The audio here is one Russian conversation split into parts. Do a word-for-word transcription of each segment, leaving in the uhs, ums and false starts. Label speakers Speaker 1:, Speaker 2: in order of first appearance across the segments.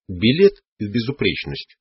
Speaker 1: Билет в безупречность.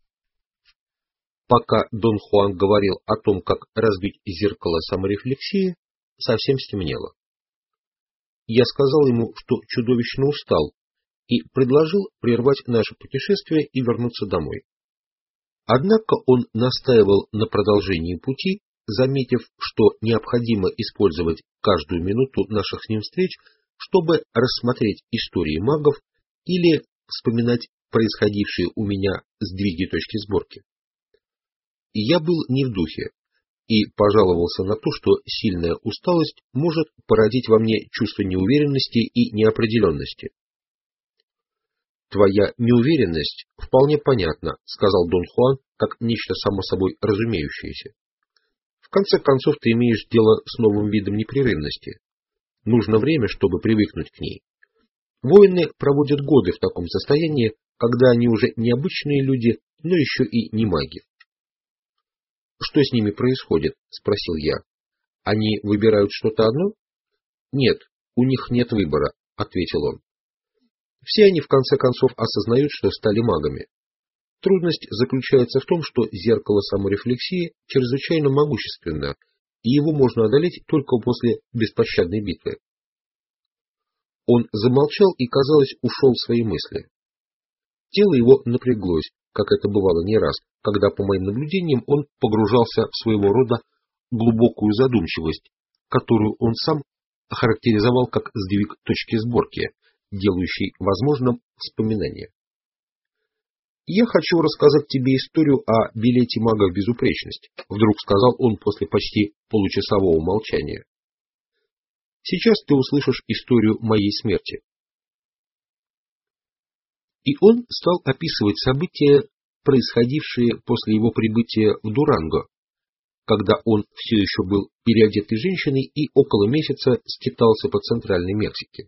Speaker 1: Пока Дон Хуан говорил о том, как разбить зеркало саморефлексии, совсем стемнело. Я сказал ему, что чудовищно устал, и предложил прервать наше путешествие и вернуться домой. Однако он настаивал на продолжении пути, заметив, что необходимо использовать каждую минуту наших с ним встреч, чтобы рассмотреть истории магов или вспоминать происходившие у меня сдвиги точки сборки. И я был не в духе и пожаловался на то, что сильная усталость может породить во мне чувство неуверенности и неопределенности. «Твоя неуверенность вполне понятна», — сказал Дон Хуан, как нечто само собой разумеющееся. «В конце концов, ты имеешь дело с новым видом непрерывности. Нужно время, чтобы привыкнуть к ней. Воины проводят годы в таком состоянии, когда они уже не обычные люди, но еще и не маги». «Что с ними происходит?» — спросил я. «Они выбирают что-то одно?» «Нет, у них нет выбора», — ответил он. «Все они в конце концов осознают, что стали магами. Трудность заключается в том, что зеркало саморефлексии чрезвычайно могущественно, и его можно одолеть только после беспощадной битвы». Он замолчал и, казалось, ушел в свои мысли. Тело его напряглось, как это бывало не раз, когда, по моим наблюдениям, он погружался в своего рода глубокую задумчивость, которую он сам охарактеризовал как сдвиг точки сборки, делающий возможным вспоминание. «Я хочу рассказать тебе историю о билете мага в безупречность», — вдруг сказал он после почти получасового молчания. «Сейчас ты услышишь историю моей смерти». И он стал описывать события, происходившие после его прибытия в Дуранго, когда он все еще был переодетой женщиной и около месяца скитался по Центральной Мексике.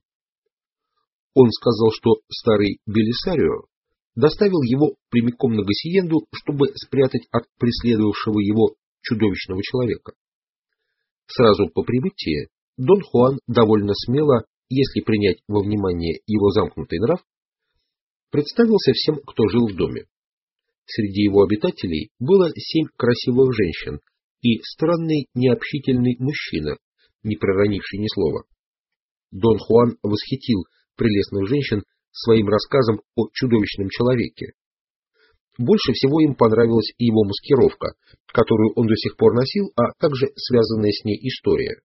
Speaker 1: Он сказал, что старый Белисарио доставил его прямиком на Гасиенду, чтобы спрятать от преследовавшего его чудовищного человека. Сразу по прибытии Дон Хуан довольно смело, если принять во внимание его замкнутый нрав, представился всем, кто жил в доме. Среди его обитателей было семь красивых женщин и странный необщительный мужчина, не проронивший ни слова. Дон Хуан восхитил прелестных женщин своим рассказом о чудовищном человеке. Больше всего им понравилась его маскировка, которую он до сих пор носил, а также связанная с ней история.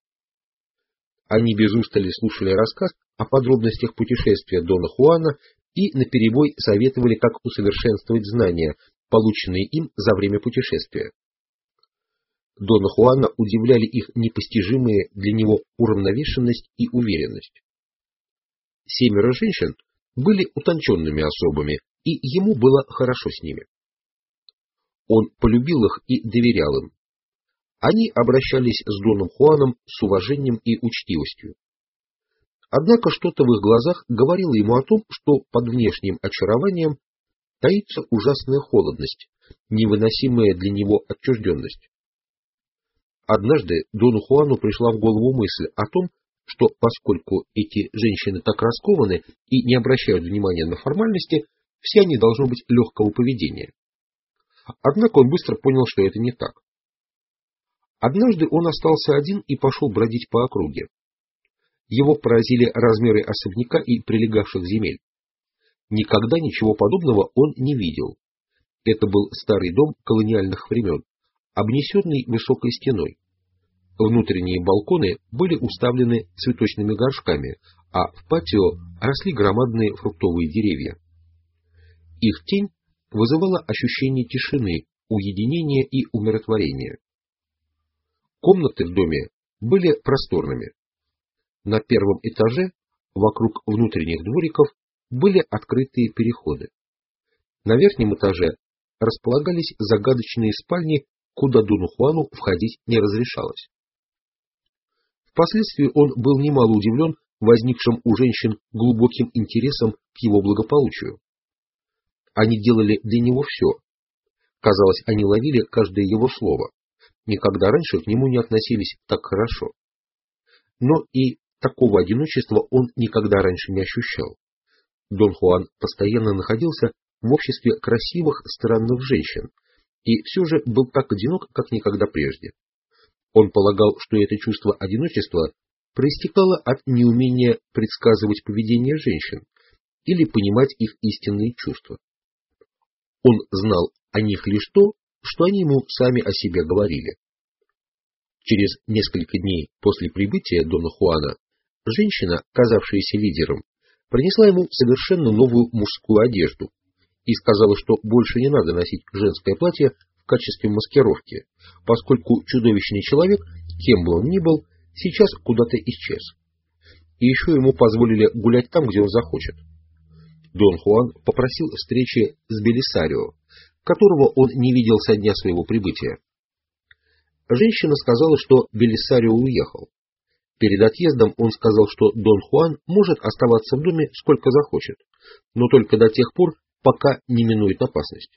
Speaker 1: Они без устали слушали рассказ о подробностях путешествия Дона Хуана и наперебой советовали, как усовершенствовать знания, полученные им за время путешествия. Дона Хуана удивляли их непостижимые для него уравновешенность и уверенность. Семеро женщин были утонченными особами, и ему было хорошо с ними. Он полюбил их и доверял им. Они обращались с Доном Хуаном с уважением и учтивостью. Однако что-то в их глазах говорило ему о том, что под внешним очарованием таится ужасная холодность, невыносимая для него отчужденность. Однажды Дону Хуану пришла в голову мысль о том, что поскольку эти женщины так раскованы и не обращают внимания на формальности, все они должны быть легкого поведения. Однако он быстро понял, что это не так. Однажды он остался один и пошел бродить по округе. Его поразили размеры особняка и прилегавших земель. Никогда ничего подобного он не видел. Это был старый дом колониальных времен, обнесенный высокой стеной. Внутренние балконы были уставлены цветочными горшками, а в патио росли громадные фруктовые деревья. Их тень вызывала ощущение тишины, уединения и умиротворения. Комнаты в доме были просторными. На первом этаже, вокруг внутренних двориков, были открытые переходы. На верхнем этаже располагались загадочные спальни, куда Дону Хуану входить не разрешалось. Впоследствии он был немало удивлен возникшим у женщин глубоким интересом к его благополучию. Они делали для него все. Казалось, они ловили каждое его слово. Никогда раньше к нему не относились так хорошо. Но и такого одиночества он никогда раньше не ощущал. Дон Хуан постоянно находился в обществе красивых, странных женщин, и все же был так одинок, как никогда прежде. Он полагал, что это чувство одиночества проистекало от неумения предсказывать поведение женщин или понимать их истинные чувства. Он знал о них лишь то, что они ему сами о себе говорили. Через несколько дней после прибытия Дона Хуана женщина, казавшаяся лидером, принесла ему совершенно новую мужскую одежду и сказала, что больше не надо носить женское платье в качестве маскировки, поскольку чудовищный человек, кем бы он ни был, сейчас куда-то исчез. И еще ему позволили гулять там, где он захочет. Дон Хуан попросил встречи с Белисарио, которого он не видел со дня своего прибытия. Женщина сказала, что Белисарио уехал. Перед отъездом он сказал, что Дон Хуан может оставаться в доме сколько захочет, но только до тех пор, пока не минует опасность.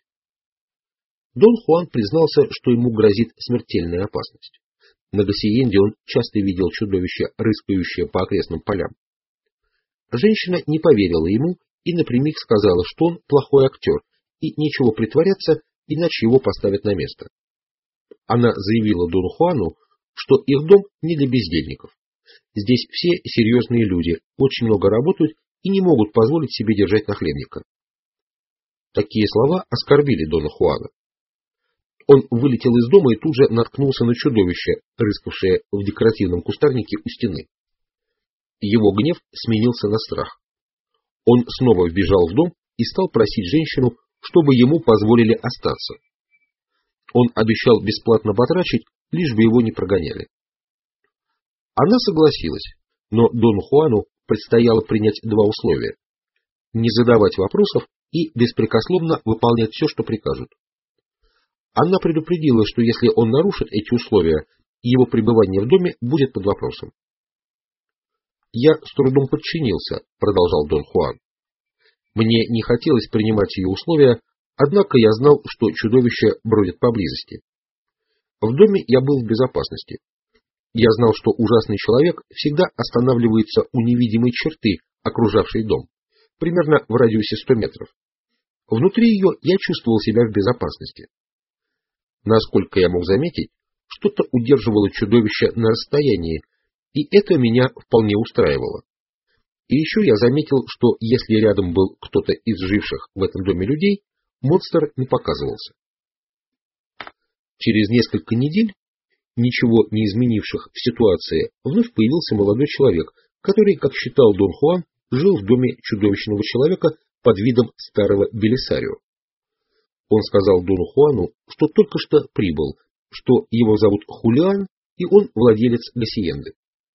Speaker 1: Дон Хуан признался, что ему грозит смертельная опасность. На Гассиенде он часто видел чудовище, рыскающее по окрестным полям. Женщина не поверила ему и напрямик сказала, что он плохой актер, и нечего притворяться, иначе его поставят на место. Она заявила Дону Хуану, что их дом не для бездельников. Здесь все серьезные люди, очень много работают и не могут позволить себе держать нахлебника. Такие слова оскорбили Дона Хуана. Он вылетел из дома и тут же наткнулся на чудовище, рыскавшее в декоративном кустарнике у стены. Его гнев сменился на страх. Он снова вбежал в дом и стал просить женщину, чтобы ему позволили остаться. Он обещал бесплатно потрачить, лишь бы его не прогоняли. Она согласилась, но Дону Хуану предстояло принять два условия: не задавать вопросов и беспрекословно выполнять все, что прикажут. Она предупредила, что если он нарушит эти условия, его пребывание в доме будет под вопросом. «Я с трудом подчинился», — продолжал Дон Хуан. «Мне не хотелось принимать ее условия, однако я знал, что чудовище бродит поблизости. В доме я был в безопасности. Я знал, что ужасный человек всегда останавливается у невидимой черты, окружавшей дом, примерно в радиусе ста метров. Внутри ее я чувствовал себя в безопасности. Насколько я мог заметить, что-то удерживало чудовище на расстоянии, и это меня вполне устраивало. И еще я заметил, что если рядом был кто-то из живших в этом доме людей, монстр не показывался. Через несколько недель, ничего не изменивших в ситуации, вновь появился молодой человек, который, как считал Дон Хуан, жил в доме чудовищного человека под видом старого Белисарио. Он сказал Дону Хуану, что только что прибыл, что его зовут Хулиан, и он владелец Гассиенды.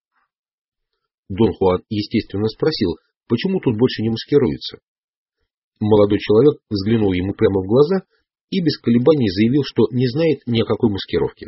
Speaker 1: Дон Хуан, естественно, спросил, почему тут больше не маскируется. Молодой человек взглянул ему прямо в глаза и без колебаний заявил, что не знает ни о какой маскировке.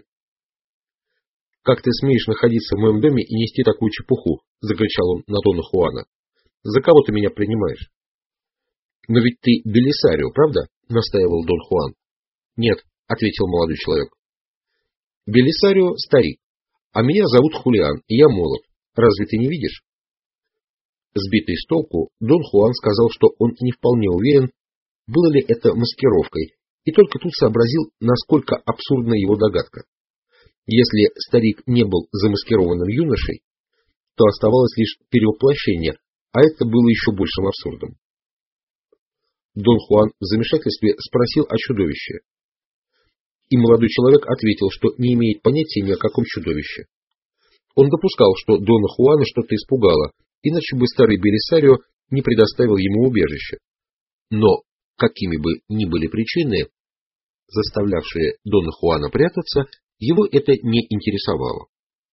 Speaker 1: «Как ты смеешь находиться в моем доме и нести такую чепуху?» — закричал он на Дона Хуана. «За кого ты меня принимаешь?» «Но ведь ты Белисарио, правда?» — настаивал Дон Хуан. «Нет», — ответил молодой человек. «Белисарио — старик, а меня зовут Хулиан, и я молод. Разве ты не видишь?» Сбитый с толку, Дон Хуан сказал, что он не вполне уверен, было ли это маскировкой, и только тут сообразил, насколько абсурдна его догадка. Если старик не был замаскированным юношей, то оставалось лишь перевоплощение, а это было еще большим абсурдом. Дон Хуан в замешательстве спросил о чудовище. И молодой человек ответил, что не имеет понятия ни о каком чудовище. Он допускал, что Дона Хуана что-то испугало, иначе бы старый Белисарио не предоставил ему убежище. Но, какими бы ни были причины, заставлявшие Дона Хуана прятаться, его это не интересовало.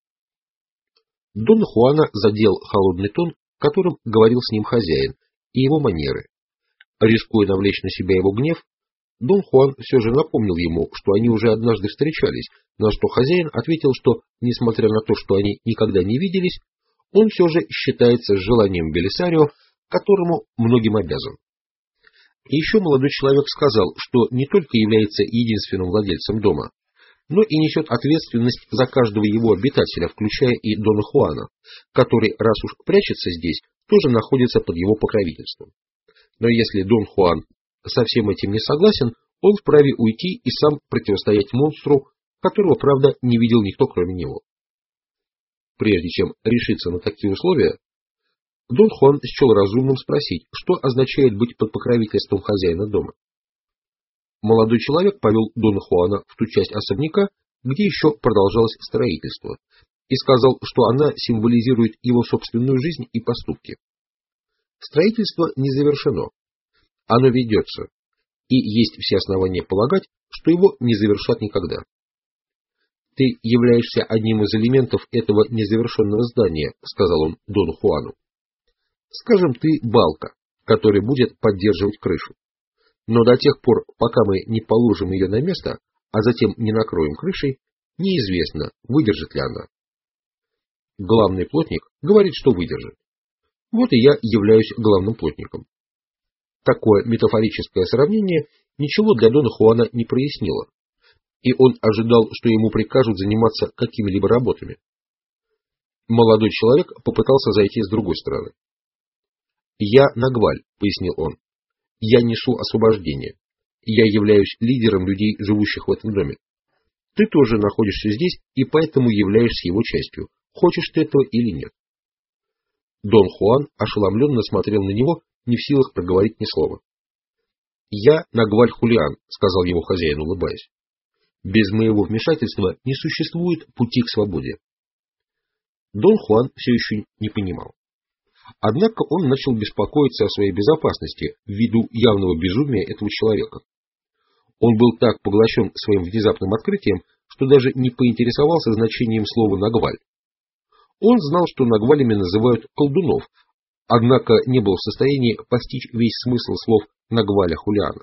Speaker 1: Дона Хуана задел холодный тон, которым говорил с ним хозяин, и его манеры. Рискуя навлечь на себя его гнев, Дон Хуан все же напомнил ему, что они уже однажды встречались, на что хозяин ответил, что, несмотря на то, что они никогда не виделись, он все же считается с желанием Белисарио, которому многим обязан. И еще молодой человек сказал, что не только является единственным владельцем дома, но и несет ответственность за каждого его обитателя, включая и Дона Хуана, который, раз уж прячется здесь, тоже находится под его покровительством. Но если Дон Хуан со всем этим не согласен, он вправе уйти и сам противостоять монстру, которого, правда, не видел никто, кроме него. Прежде чем решиться на такие условия, Дон Хуан счел разумным спросить, что означает быть под покровительством хозяина дома. Молодой человек повел Дона Хуана в ту часть особняка, где еще продолжалось строительство, и сказал, что она символизирует его собственную жизнь и поступки. Строительство не завершено, оно ведется, и есть все основания полагать, что его не завершат никогда. «Ты являешься одним из элементов этого незавершенного здания», — сказал он Дону Хуану. «Скажем, ты балка, которая будет поддерживать крышу. Но до тех пор, пока мы не положим ее на место, а затем не накроем крышей, неизвестно, выдержит ли она. Главный плотник говорит, что выдержит. Вот и я являюсь главным плотником». Такое метафорическое сравнение ничего для Дона Хуана не прояснило, и он ожидал, что ему прикажут заниматься какими-либо работами. Молодой человек попытался зайти с другой стороны. «Я Нагваль», — пояснил он. «Я несу освобождение. Я являюсь лидером людей, живущих в этом доме. Ты тоже находишься здесь и поэтому являешься его частью, хочешь ты этого или нет». Дон Хуан ошеломленно смотрел на него, не в силах проговорить ни слова. «Я Нагваль Хулиан», — сказал его хозяин, улыбаясь. «Без моего вмешательства не существует пути к свободе». Дон Хуан все еще не понимал. Однако он начал беспокоиться о своей безопасности ввиду явного безумия этого человека. Он был так поглощен своим внезапным открытием, что даже не поинтересовался значением слова «нагваль». Он знал, что нагвалями называют колдунов, однако не был в состоянии постичь весь смысл слов Нагваля Хулиана.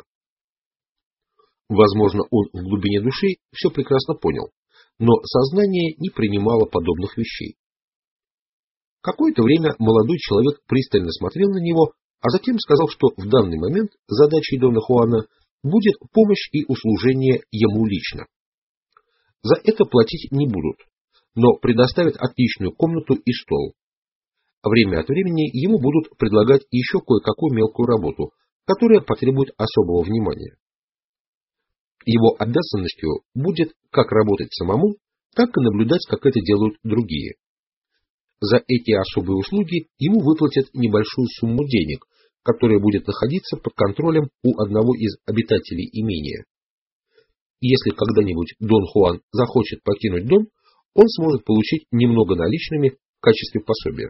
Speaker 1: Возможно, он в глубине души все прекрасно понял, но сознание не принимало подобных вещей. Какое-то время молодой человек пристально смотрел на него, а затем сказал, что в данный момент задачей Дона Хуана будет помощь и услужение ему лично. За это платить не будут, но предоставят отличную комнату и стол. Время от времени ему будут предлагать еще кое-какую мелкую работу, которая потребует особого внимания. Его обязанностью будет как работать самому, так и наблюдать, как это делают другие. За эти особые услуги ему выплатят небольшую сумму денег, которая будет находиться под контролем у одного из обитателей имения. Если когда-нибудь Дон Хуан захочет покинуть дом, он сможет получить немного наличными в качестве пособия.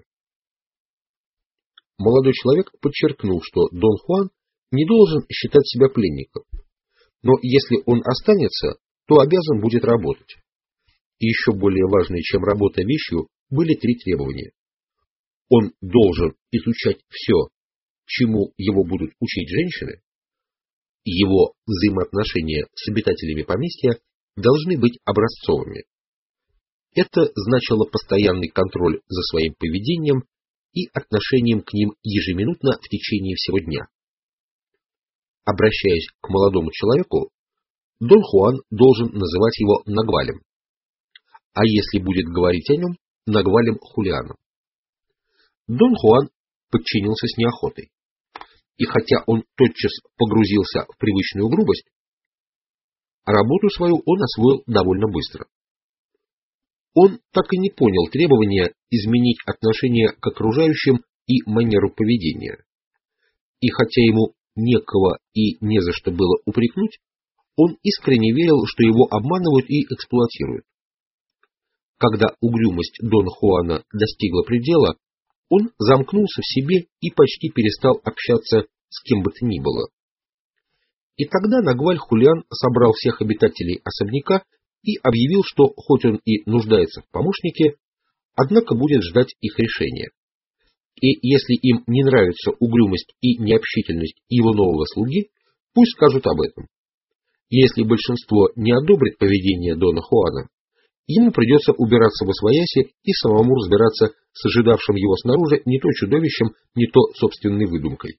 Speaker 1: Молодой человек подчеркнул, что Дон Хуан не должен считать себя пленником, но если он останется, то обязан будет работать. И еще более важные, чем работа вещью, были три требования. Он должен изучать все, чему его будут учить женщины, его взаимоотношения с обитателями поместья должны быть образцовыми. Это значило постоянный контроль за своим поведением и отношением к ним ежеминутно в течение всего дня. Обращаясь к молодому человеку, Дон Хуан должен называть его Нагвалем, а если будет говорить о нем, Нагвалем Хулианом. Дон Хуан подчинился с неохотой, и хотя он тотчас погрузился в привычную грубость, работу свою он освоил довольно быстро. Он так и не понял требования изменить отношение к окружающим и манеру поведения. И хотя ему некого и не за что было упрекнуть, он искренне верил, что его обманывают и эксплуатируют. Когда угрюмость Дона Хуана достигла предела, он замкнулся в себе и почти перестал общаться с кем бы то ни было. И тогда Нагваль Хулиан собрал всех обитателей особняка и объявил, что хоть он и нуждается в помощнике, однако будет ждать их решения. И если им не нравится угрюмость и необщительность его нового слуги, пусть скажут об этом. Если большинство не одобрит поведение Дона Хуана, ему придется убираться восвояси и самому разбираться с ожидавшим его снаружи не то чудовищем, не то собственной выдумкой.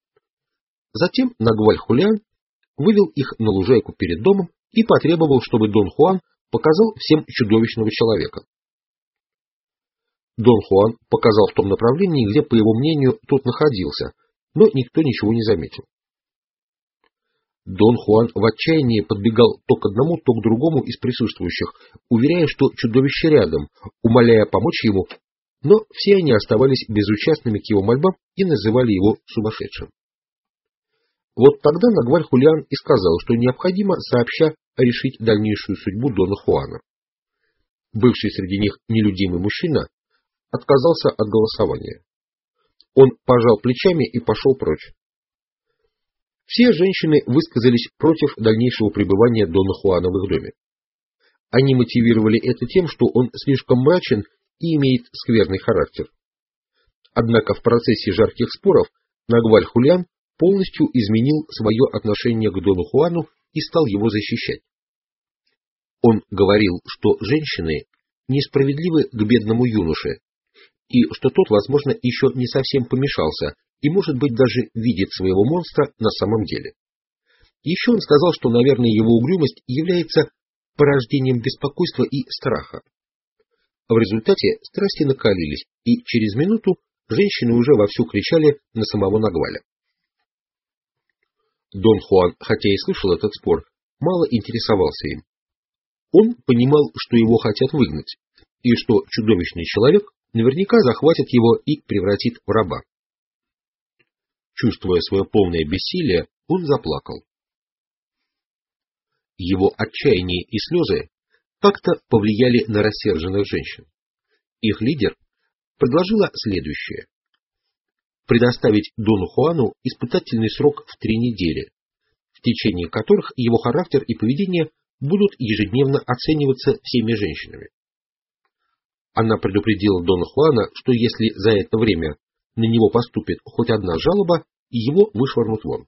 Speaker 1: Затем Нагваль Хулиан вывел их на лужайку перед домом и потребовал, чтобы Дон Хуан показал всем чудовищного человека. Дон Хуан показал в том направлении, где, по его мнению, тот находился, но никто ничего не заметил. Дон Хуан в отчаянии подбегал то к одному, то к другому из присутствующих, уверяя, что чудовище рядом, умоляя помочь ему, но все они оставались безучастными к его мольбам и называли его сумасшедшим. Вот тогда Нагваль Хулиан и сказал, что необходимо сообща решить дальнейшую судьбу Дона Хуана. Бывший среди них нелюдимый мужчина отказался от голосования. Он пожал плечами и пошел прочь. Все женщины высказались против дальнейшего пребывания Дона Хуана в их доме. Они мотивировали это тем, что он слишком мрачен и имеет скверный характер. Однако в процессе жарких споров Нагваль Хулиан полностью изменил свое отношение к Дону Хуану и стал его защищать. Он говорил, что женщины несправедливы к бедному юноше, и что тот, возможно, еще не совсем помешался, и, может быть, даже видит своего монстра на самом деле. Еще он сказал, что, наверное, его угрюмость является порождением беспокойства и страха. В результате страсти накалились, и через минуту женщины уже вовсю кричали на самого Нагваля. Дон Хуан, хотя и слышал этот спор, мало интересовался им. Он понимал, что его хотят выгнать, и что чудовищный человек наверняка захватит его и превратит в раба. Чувствуя свое полное бессилие, он заплакал. Его отчаяние и слезы как-то повлияли на рассерженных женщин. Их лидер предложила следующее: предоставить Дону Хуану испытательный срок в три недели, в течение которых его характер и поведение будут ежедневно оцениваться всеми женщинами. Она предупредила Дона Хуана, что если за это время на него поступит хоть одна жалоба, его вышвырнут вон.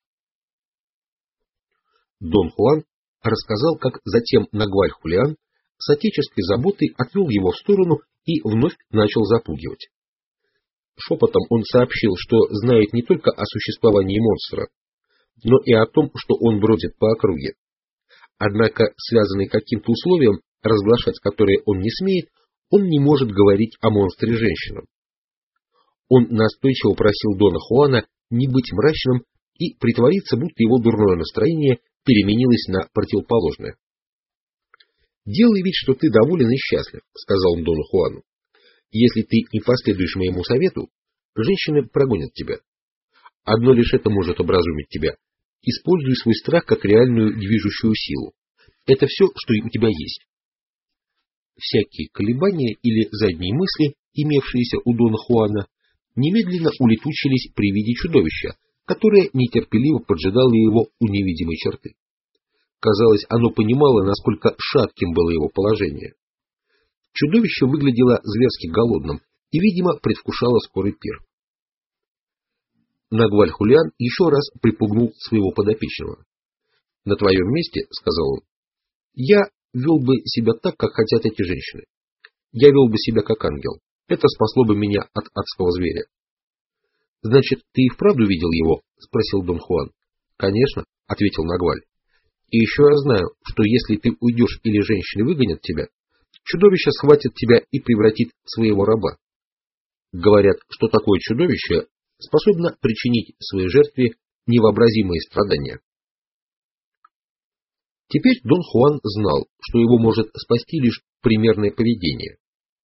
Speaker 1: Дон Хуан рассказал, как затем Нагваль Хулиан с отеческой заботой отвел его в сторону и вновь начал запугивать. Шепотом он сообщил, что знает не только о существовании монстра, но и о том, что он бродит по округе. Однако, связанный каким-то условием, разглашать которое он не смеет, он не может говорить о монстре женщинам. Он настойчиво просил Дона Хуана не быть мрачным и притвориться, будто его дурное настроение переменилось на противоположное. «Делай вид, что ты доволен и счастлив», — сказал он Дону Хуану. «Если ты не последуешь моему совету, женщины прогонят тебя. Одно лишь это может образумить тебя. Используй свой страх как реальную движущую силу. Это все, что у тебя есть». Всякие колебания или задние мысли, имевшиеся у Дона Хуана, немедленно улетучились при виде чудовища, которое нетерпеливо поджидало его у невидимой черты. Казалось, оно понимало, насколько шатким было его положение. Чудовище выглядело зверски голодным и, видимо, предвкушало скорый пир. Нагваль Хулиан еще раз припугнул своего подопечного. «На твоем месте, — сказал он, — я вел бы себя так, как хотят эти женщины. Я вел бы себя как ангел. Это спасло бы меня от адского зверя». «Значит, ты и вправду видел его?» — спросил Дон Хуан. «Конечно, — ответил Нагваль. И еще я знаю, что если ты уйдешь или женщины выгонят тебя, чудовище схватит тебя и превратит в своего раба. Говорят, что такое чудовище способно причинить своей жертве невообразимые страдания». Теперь Дон Хуан знал, что его может спасти лишь примерное поведение.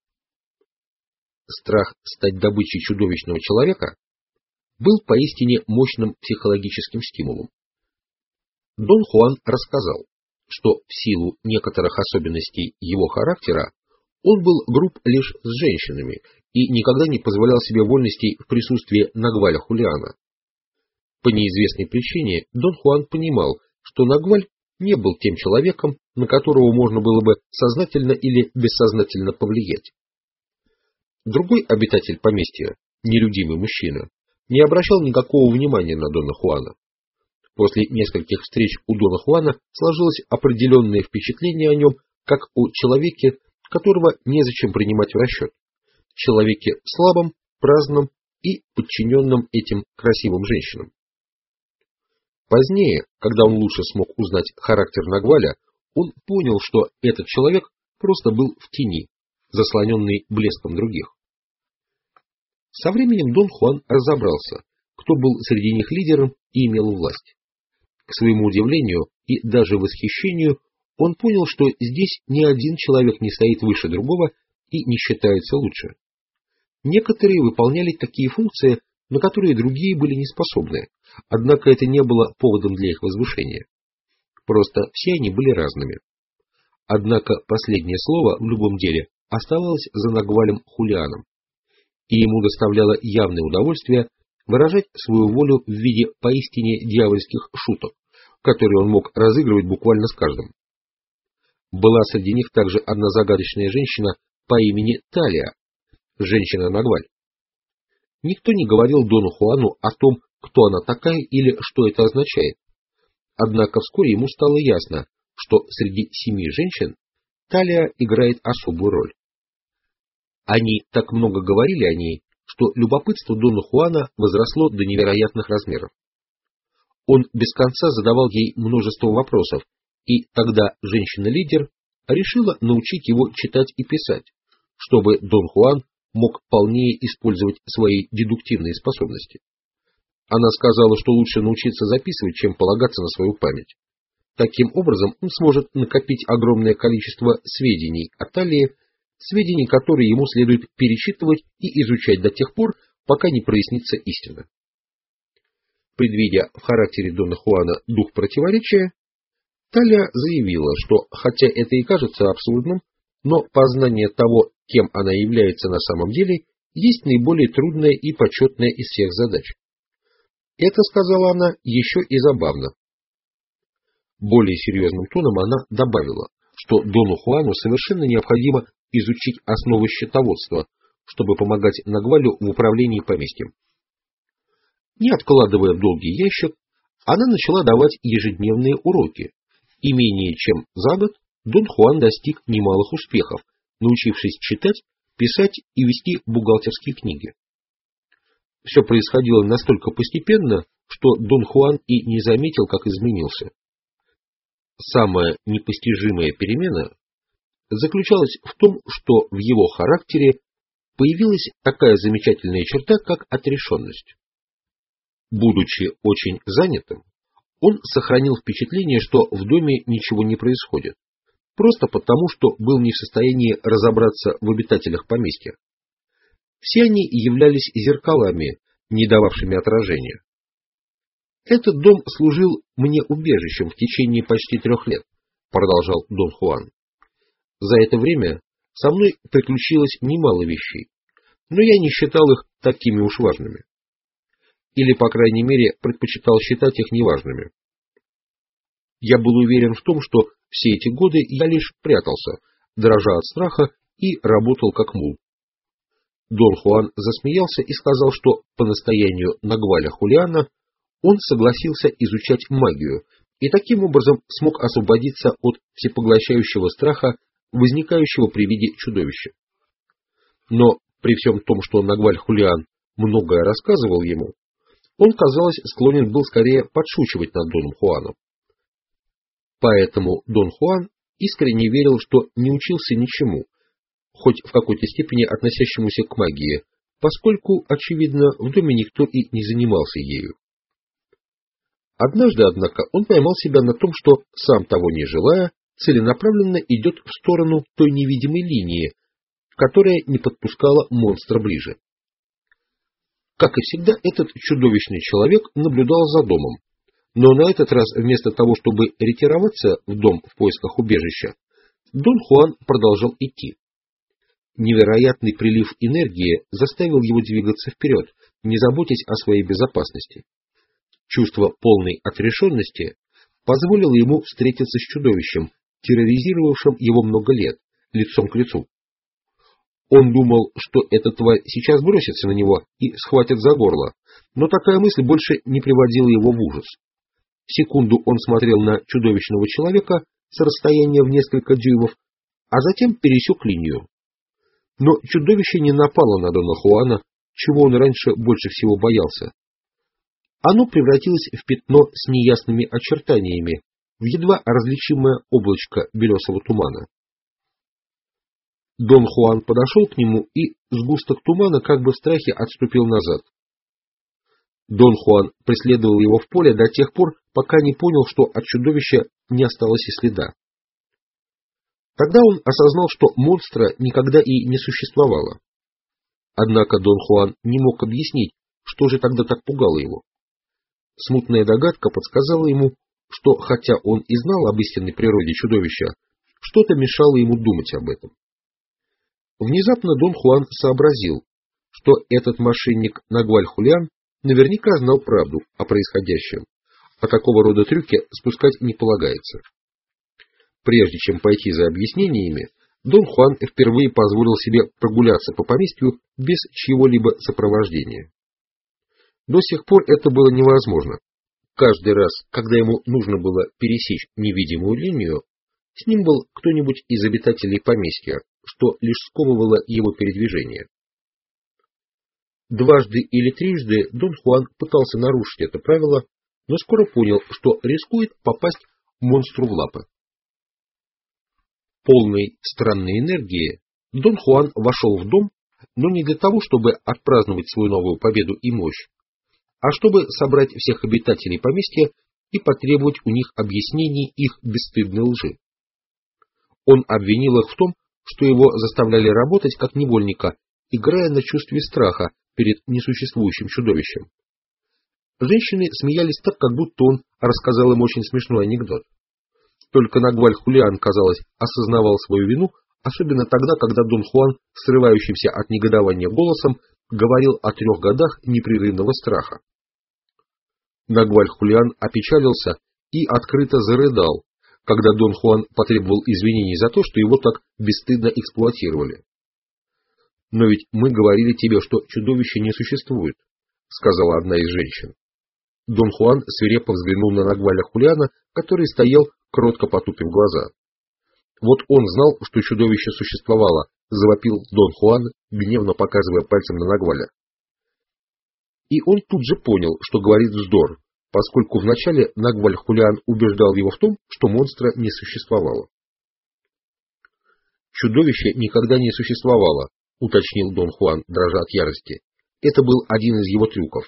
Speaker 1: Страх стать добычей чудовищного человека был поистине мощным психологическим стимулом. Дон Хуан рассказал, что в силу некоторых особенностей его характера он был груб лишь с женщинами и никогда не позволял себе вольностей в присутствии Нагваля Хулиана. По неизвестной причине Дон Хуан понимал, что Нагваль не был тем человеком, на которого можно было бы сознательно или бессознательно повлиять. Другой обитатель поместья, нелюдимый мужчина, не обращал никакого внимания на Дона Хуана. После нескольких встреч у Дона Хуана сложилось определенное впечатление о нем, как о человеке, которого незачем принимать в расчет, человеке слабом, праздном и подчиненном этим красивым женщинам. Позднее, когда он лучше смог узнать характер Нагваля, он понял, что этот человек просто был в тени, заслоненный блеском других. Со временем Дон Хуан разобрался, кто был среди них лидером и имел власть. К своему удивлению и даже восхищению он понял, что здесь ни один человек не стоит выше другого и не считается лучше. Некоторые выполняли такие функции, на которые другие были не способны, однако это не было поводом для их возвышения. Просто все они были разными. Однако последнее слово в любом деле оставалось за Нагвалем Хулианом, и ему доставляло явное удовольствие выражать свою волю в виде поистине дьявольских шуток, которые он мог разыгрывать буквально с каждым. Была среди них также одна загадочная женщина по имени Талия, женщина Нагваль. Никто не говорил Дону Хуану о том, кто она такая или что это означает. Однако вскоре ему стало ясно, что среди семи женщин Талия играет особую роль. Они так много говорили о ней, что любопытство Дона Хуана возросло до невероятных размеров. Он без конца задавал ей множество вопросов, и тогда женщина-лидер решила научить его читать и писать, чтобы Дон Хуан мог полнее использовать свои дедуктивные способности. Она сказала, что лучше научиться записывать, чем полагаться на свою память. Таким образом, он сможет накопить огромное количество сведений о Талии, сведений, которые ему следует перечитывать и изучать до тех пор, пока не прояснится истина. Предвидя в характере Дона Хуана дух противоречия, Талия заявила, что, хотя это и кажется абсурдным, но познание того, кем она является на самом деле, есть наиболее трудная и почетная из всех задач. Это, сказала она, еще и забавно. Более серьезным тоном она добавила, что Дону Хуану совершенно необходимо изучить основы счетоводства, чтобы помогать Нагвалю в управлении поместьем. Не откладывая в долгий ящик, она начала давать ежедневные уроки, и менее чем за год Дон Хуан достиг немалых успехов, научившись читать, писать и вести бухгалтерские книги. Все происходило настолько постепенно, что Дон Хуан и не заметил, как изменился. Самая непостижимая перемена заключалась в том, что в его характере появилась такая замечательная черта, как отрешенность. Будучи очень занятым, он сохранил впечатление, что в доме ничего не происходит, просто потому, что был не в состоянии разобраться в обитателях поместья. Все они являлись зеркалами, не дававшими отражения. «Этот дом служил мне убежищем в течение почти трех лет», — продолжал Дон Хуан. «За это время со мной приключилось немало вещей, но я не считал их такими уж важными. Или, по крайней мере, предпочитал считать их неважными. Я был уверен в том, что все эти годы я лишь прятался, дрожа от страха, и работал как мул». Дон Хуан засмеялся и сказал, что по настоянию Нагваля Хулиана он согласился изучать магию и таким образом смог освободиться от всепоглощающего страха, возникающего при виде чудовища. Но при всем том, что Нагваль Хулиан многое рассказывал ему, он, казалось, склонен был скорее подшучивать над Доном Хуаном. Поэтому Дон Хуан искренне верил, что не учился ничему, хоть в какой-то степени относящемуся к магии, поскольку, очевидно, в доме никто и не занимался ею. Однажды, однако, он поймал себя на том, что, сам того не желая, целенаправленно идет в сторону той невидимой линии, которая не подпускала монстра ближе. Как и всегда, этот чудовищный человек наблюдал за домом, но на этот раз вместо того, чтобы ретироваться в дом в поисках убежища, Дон Хуан продолжал идти. Невероятный прилив энергии заставил его двигаться вперед, не заботясь о своей безопасности. Чувство полной отрешенности позволило ему встретиться с чудовищем, терроризировавшим его много лет, лицом к лицу. Он думал, что эта тварь сейчас бросится на него и схватит за горло, но такая мысль больше не приводила его в ужас. Секунду он смотрел на чудовищного человека с расстояния в несколько дюймов, а затем пересек линию. Но чудовище не напало на Дона Хуана, чего он раньше больше всего боялся. Оно превратилось в пятно с неясными очертаниями, в едва различимое облачко белесого тумана. Дон Хуан подошел к нему, и сгусток тумана как бы в страхе отступил назад. Дон Хуан преследовал его в поле до тех пор, пока не понял, что от чудовища не осталось и следа. Тогда он осознал, что монстра никогда и не существовало. Однако Дон Хуан не мог объяснить, что же тогда так пугало его. Смутная догадка подсказала ему, что, хотя он и знал об истинной природе чудовища, что-то мешало ему думать об этом. Внезапно Дон Хуан сообразил, что этот мошенник Нагваль Хулиан наверняка знал правду о происходящем, а такого рода трюки спускать не полагается. Прежде чем пойти за объяснениями, Дон Хуан впервые позволил себе прогуляться по поместью без чьего-либо сопровождения. До сих пор это было невозможно. Каждый раз, когда ему нужно было пересечь невидимую линию, с ним был кто-нибудь из обитателей поместья, что лишь сковывало его передвижение. Дважды или трижды Дон Хуан пытался нарушить это правило, но скоро понял, что рискует попасть монстру в лапы. Полный странной энергии, Дон Хуан вошел в дом, но не для того, чтобы отпраздновать свою новую победу и мощь, а чтобы собрать всех обитателей поместья и потребовать у них объяснений их бесстыдной лжи. Он обвинил их в том, что его заставляли работать как невольника, играя на чувстве страха перед несуществующим чудовищем. Женщины смеялись так, как будто он рассказал им очень смешной анекдот. Только Нагваль Хулиан, казалось, осознавал свою вину, особенно тогда, когда Дон Хуан, срывающимся от негодования голосом, говорил о трех годах непрерывного страха. Нагваль Хулиан опечалился и открыто зарыдал, когда Дон Хуан потребовал извинений за то, что его так бесстыдно эксплуатировали. «Но ведь мы говорили тебе, что чудовище не существует», — сказала одна из женщин. Дон Хуан свирепо взглянул на Нагваля Хулиана, который стоял, кротко потупив глаза. «Вот он знал, что чудовище существовало», — завопил Дон Хуан, гневно показывая пальцем на Нагваля. И он тут же понял, что говорит вздор, поскольку вначале Нагваль Хулиан убеждал его в том, что монстра не существовало. «Чудовище никогда не существовало», — уточнил Дон Хуан, дрожа от ярости. «Это был один из его трюков».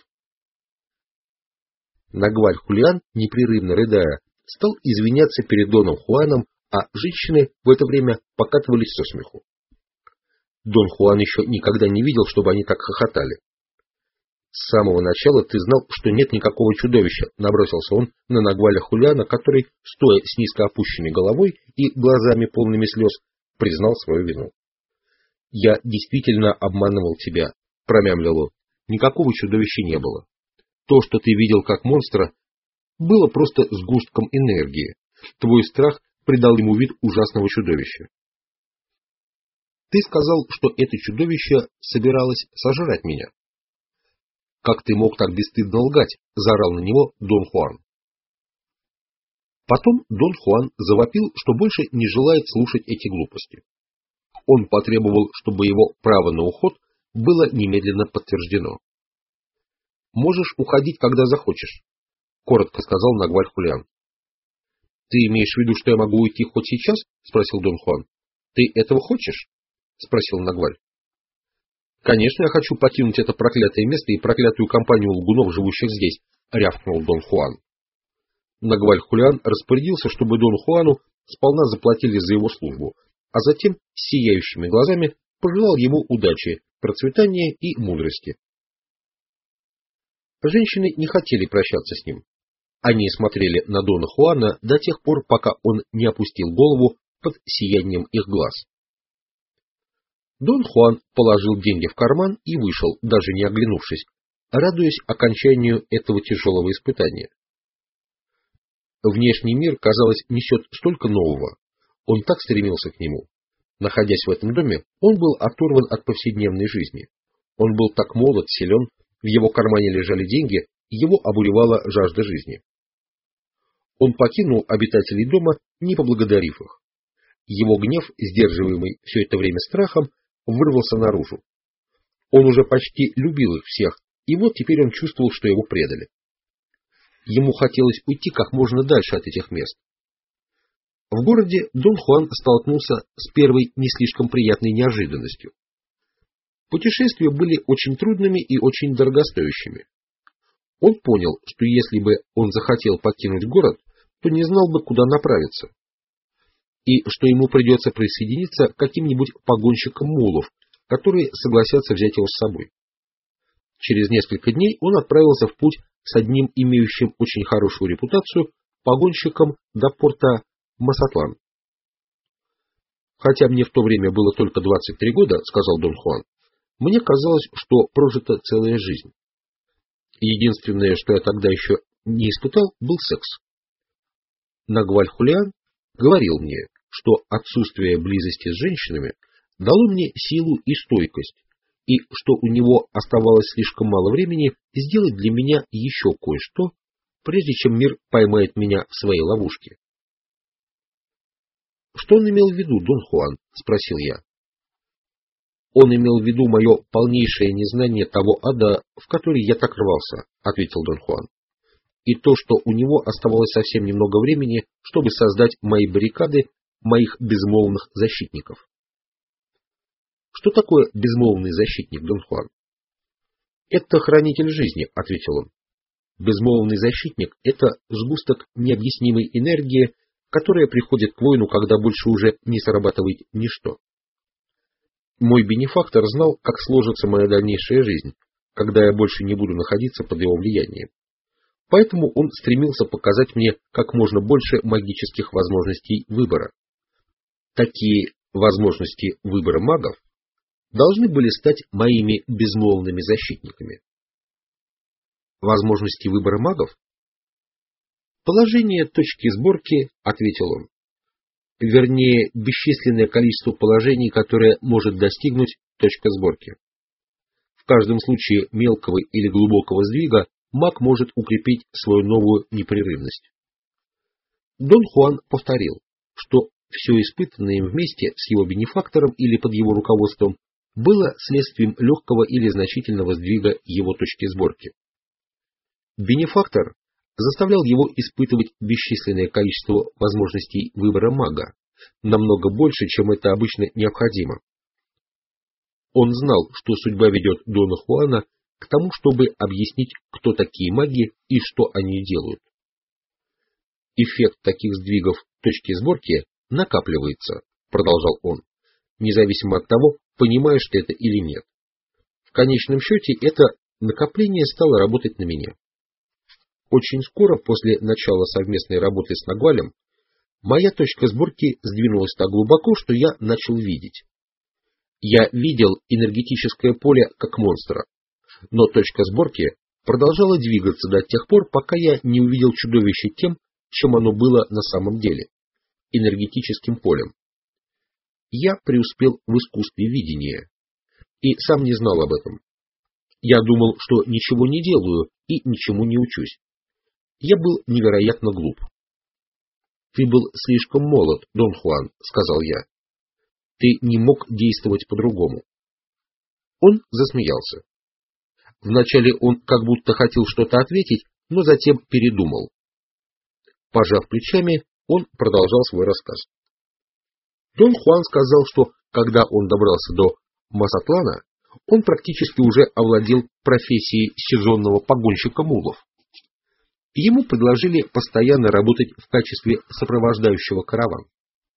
Speaker 1: Нагваль Хулиан, непрерывно рыдая, стал извиняться перед Доном Хуаном, а женщины в это время покатывались со смеху. Дон Хуан еще никогда не видел, чтобы они так хохотали. «С самого начала ты знал, что нет никакого чудовища», — набросился он на Нагваля Хулиана, который, стоя с низко опущенной головой и глазами полными слез, признал свою вину. «Я действительно обманывал тебя», — промямлил он. «Никакого чудовища не было. То, что ты видел как монстра, было просто сгустком энергии. Твой страх придал ему вид ужасного чудовища. Ты сказал, что это чудовище собиралось сожрать меня». «Как ты мог так бесстыдно лгать?» — заорал на него Дон Хуан. Потом Дон Хуан завопил, что больше не желает слушать эти глупости. Он потребовал, чтобы его право на уход было немедленно подтверждено. «Можешь уходить, когда захочешь», — коротко сказал Нагваль Хулиан. «Ты имеешь в виду, что я могу уйти хоть сейчас?» — спросил Дон Хуан. «Ты этого хочешь?» — спросил Нагваль. «Конечно, я хочу покинуть это проклятое место и проклятую компанию лгунов, живущих здесь», — рявкнул Дон Хуан. Нагваль Хулиан распорядился, чтобы Дон Хуану сполна заплатили за его службу, а затем с сияющими глазами пожелал ему удачи, процветания и мудрости. Женщины не хотели прощаться с ним. Они смотрели на Дона Хуана до тех пор, пока он не опустил голову под сиянием их глаз. Дон Хуан положил деньги в карман и вышел, даже не оглянувшись, радуясь окончанию этого тяжелого испытания. Внешний мир, казалось, несет столько нового. Он так стремился к нему. Находясь в этом доме, он был оторван от повседневной жизни. Он был так молод, силен, в его кармане лежали деньги, и его обуревала жажда жизни. Он покинул обитателей дома, не поблагодарив их. Его гнев, сдерживаемый все это время страхом, вырвался наружу. Он уже почти любил их всех, и вот теперь он чувствовал, что его предали. Ему хотелось уйти как можно дальше от этих мест. В городе Дон Хуан столкнулся с первой не слишком приятной неожиданностью. Путешествия были очень трудными и очень дорогостоящими. Он понял, что если бы он захотел покинуть город, то не знал бы, куда направиться, и что ему придется присоединиться к каким-нибудь погонщикам мулов, которые согласятся взять его с собой. Через несколько дней он отправился в путь с одним имеющим очень хорошую репутацию погонщиком до порта Масатлан. «Хотя мне в то время было только двадцать три года, — сказал Дон Хуан, — мне казалось, что прожита целая жизнь. Единственное, что я тогда еще не испытал, был секс. Нагваль Хулиан говорил мне, что отсутствие близости с женщинами дало мне силу и стойкость, и что у него оставалось слишком мало времени сделать для меня еще кое-что, прежде чем мир поймает меня в своей ловушке». «Что он имел в виду, Дон Хуан?» — спросил я. «Он имел в виду мое полнейшее незнание того ада, в который я так рвался», — ответил Дон Хуан, «и то, что у него оставалось совсем немного времени, чтобы создать мои баррикады, моих безмолвных защитников». «Что такое безмолвный защитник, Дон Хуан?» «Это хранитель жизни», — ответил он. «Безмолвный защитник — это сгусток необъяснимой энергии, которая приходит к воину, когда больше уже не срабатывает ничто. Мой бенефактор знал, как сложится моя дальнейшая жизнь, когда я больше не буду находиться под его влиянием. Поэтому он стремился показать мне как можно больше магических возможностей выбора. Такие возможности выбора магов должны были стать моими безмолвными защитниками». «Возможности выбора магов?» «Положение точки сборки», — ответил он. «Вернее, бесчисленное количество положений, которое может достигнуть точка сборки. В каждом случае мелкого или глубокого сдвига маг может укрепить свою новую непрерывность». Дон Хуан повторил, что все испытанное им вместе с его бенефактором или под его руководством было следствием легкого или значительного сдвига его точки сборки. Бенефактор заставлял его испытывать бесчисленное количество возможностей выбора мага, намного больше, чем это обычно необходимо. Он знал, что судьба ведет Дона Хуана к тому, чтобы объяснить, кто такие маги и что они делают. «Эффект таких сдвигов точки сборки накапливается», — продолжал он, независимо от того, понимаешь ты это или нет. В конечном счете это накопление стало работать на меня. Очень скоро после начала совместной работы с Нагвалем моя точка сборки сдвинулась так глубоко, что я начал видеть. Я видел энергетическое поле как монстра, но точка сборки продолжала двигаться до тех пор, пока я не увидел чудовище тем, чем оно было на самом деле — энергетическим полем. Я преуспел в искусстве видения и сам не знал об этом. Я думал, что ничего не делаю и ничему не учусь. Я был невероятно глуп. «Ты был слишком молод, Дон Хуан», — сказал я. «Ты не мог действовать по-другому». Он засмеялся. Вначале он как будто хотел что-то ответить, но затем передумал. Пожав плечами, он продолжал свой рассказ. Дон Хуан сказал, что когда он добрался до Масатлана, он практически уже овладел профессией сезонного погонщика мулов. Ему предложили постоянно работать в качестве сопровождающего караван.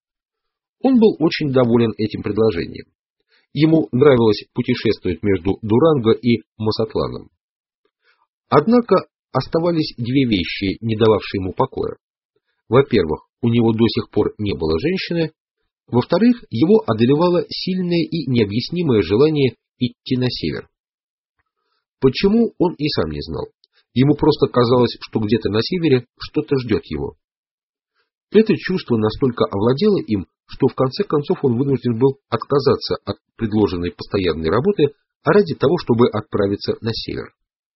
Speaker 1: Он был очень доволен этим предложением. Ему нравилось путешествовать между Дуранго и Масатланом. Однако оставались две вещи, не дававшие ему покоя. Во-первых, у него до сих пор не было женщины. Во-вторых, его одолевало сильное и необъяснимое желание идти на север. Почему, он и сам не знал. Ему просто казалось, что где-то на севере что-то ждет его. Это чувство настолько овладело им, что в конце концов он вынужден был отказаться от предложенной постоянной работы ради того, чтобы отправиться на север.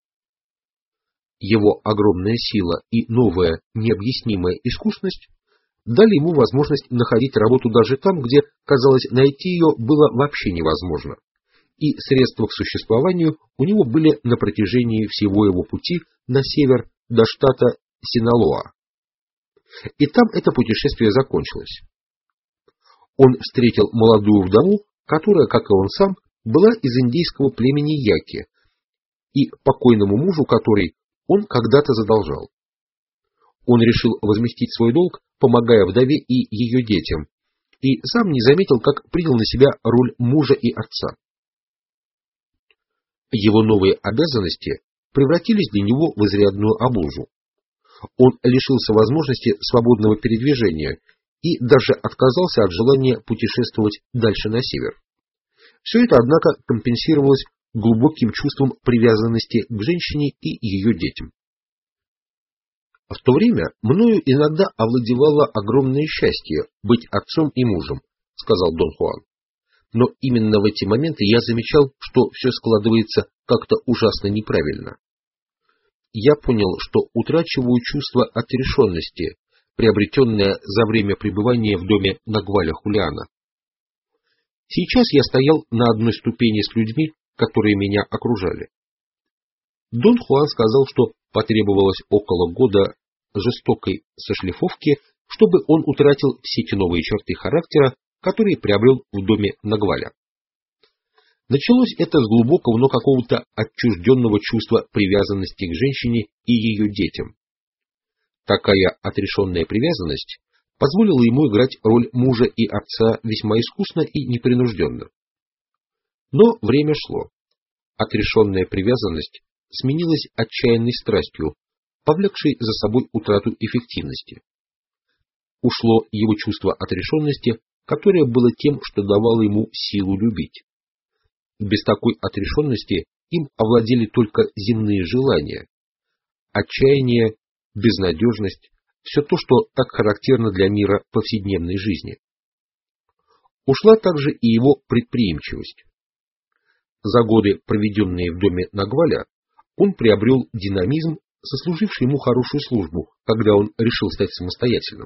Speaker 1: Его огромная сила и новая необъяснимая искусность дали ему возможность находить работу даже там, где, казалось, найти ее было вообще невозможно, и средства к существованию у него были на протяжении всего его пути на север до штата Синалоа. И там это путешествие закончилось. Он встретил молодую вдову, которая, как и он сам, была из индейского племени Яки, и покойному мужу, который, он когда-то задолжал. Он решил возместить свой долг, помогая вдове и ее детям, и сам не заметил, как принял на себя роль мужа и отца. Его новые обязанности превратились для него в изрядную обузу. Он лишился возможности свободного передвижения и даже отказался от желания путешествовать дальше на север. Все это, однако, компенсировалось глубоким чувством привязанности к женщине и ее детям. В то время мною иногда овладевало огромное счастье быть отцом и мужем, сказал Дон Хуан. Но именно в эти моменты я замечал, что все складывается как-то ужасно неправильно. Я понял, что утрачиваю чувство отрешенности, приобретенное за время пребывания в доме Нагваля Хулиана. Сейчас я стоял на одной ступени с людьми, которые меня окружали. Дон Хуан сказал, что потребовалось около года жестокой сошлифовки, чтобы он утратил все те новые черты характера, которые приобрел в доме Нагваля. Началось это с глубокого, но какого-то отчужденного чувства привязанности к женщине и ее детям. Такая отрешенная привязанность позволила ему играть роль мужа и отца весьма искусно и непринужденно. Но время шло. Отрешенная привязанность сменилась отчаянной страстью, повлекшей за собой утрату эффективности. Ушло его чувство отрешенности, которое было тем, что давало ему силу любить. Без такой отрешенности им овладели только земные желания, отчаяние, безнадежность, все то, что так характерно для мира повседневной жизни. Ушла также и его предприимчивость. За годы, проведенные в доме Нагваля, он приобрел динамизм, сослуживший ему хорошую службу, когда он решил стать самостоятельным.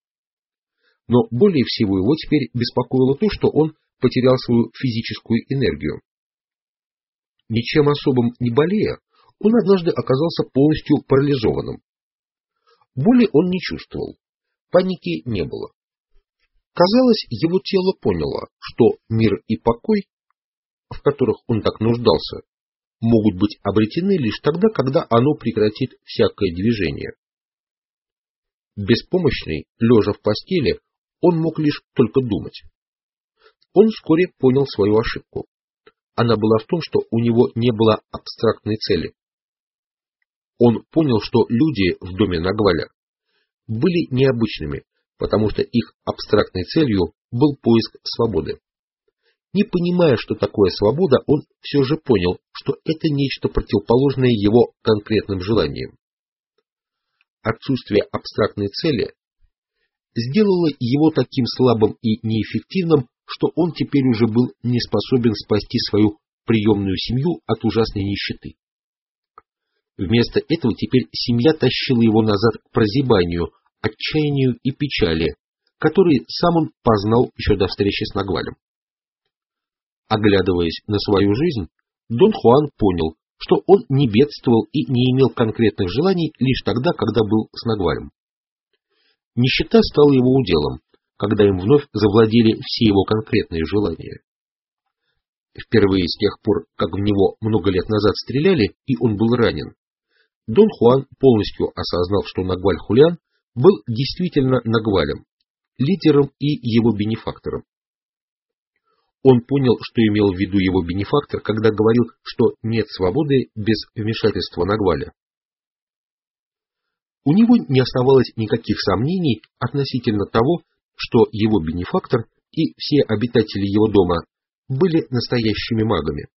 Speaker 1: Но более всего его теперь беспокоило то, что он потерял свою физическую энергию. Ничем особым не болея, он однажды оказался полностью парализованным. Боли он не чувствовал, паники не было. Казалось, его тело поняло, что мир и покой, в которых он так нуждался, могут быть обретены лишь тогда, когда оно прекратит всякое движение. Беспомощный, лежа в постели, он мог лишь только думать. Он вскоре понял свою ошибку. Она была в том, что у него не было абстрактной цели. Он понял, что люди в доме Нагваля были необычными, потому что их абстрактной целью был поиск свободы. Не понимая, что такое свобода, он все же понял, что это нечто противоположное его конкретным желаниям. Отсутствие абстрактной цели сделало его таким слабым и неэффективным, что он теперь уже был не способен спасти свою приемную семью от ужасной нищеты. Вместо этого теперь семья тащила его назад к прозябанию, отчаянию и печали, которые сам он познал еще до встречи с Нагвалем. Оглядываясь на свою жизнь, Дон Хуан понял, что он не бедствовал и не имел конкретных желаний лишь тогда, когда был с Нагвалем. Нищета стала его уделом, когда им вновь завладели все его конкретные желания. Впервые с тех пор, как в него много лет назад стреляли, и он был ранен, Дон Хуан полностью осознал, что Нагваль Хулиан был действительно Нагвалем, лидером и его бенефактором. Он понял, что имел в виду его бенефактор, когда говорил, что нет свободы без вмешательства Нагваля. У него не оставалось никаких сомнений относительно того, что его бенефактор и все обитатели его дома были настоящими магами.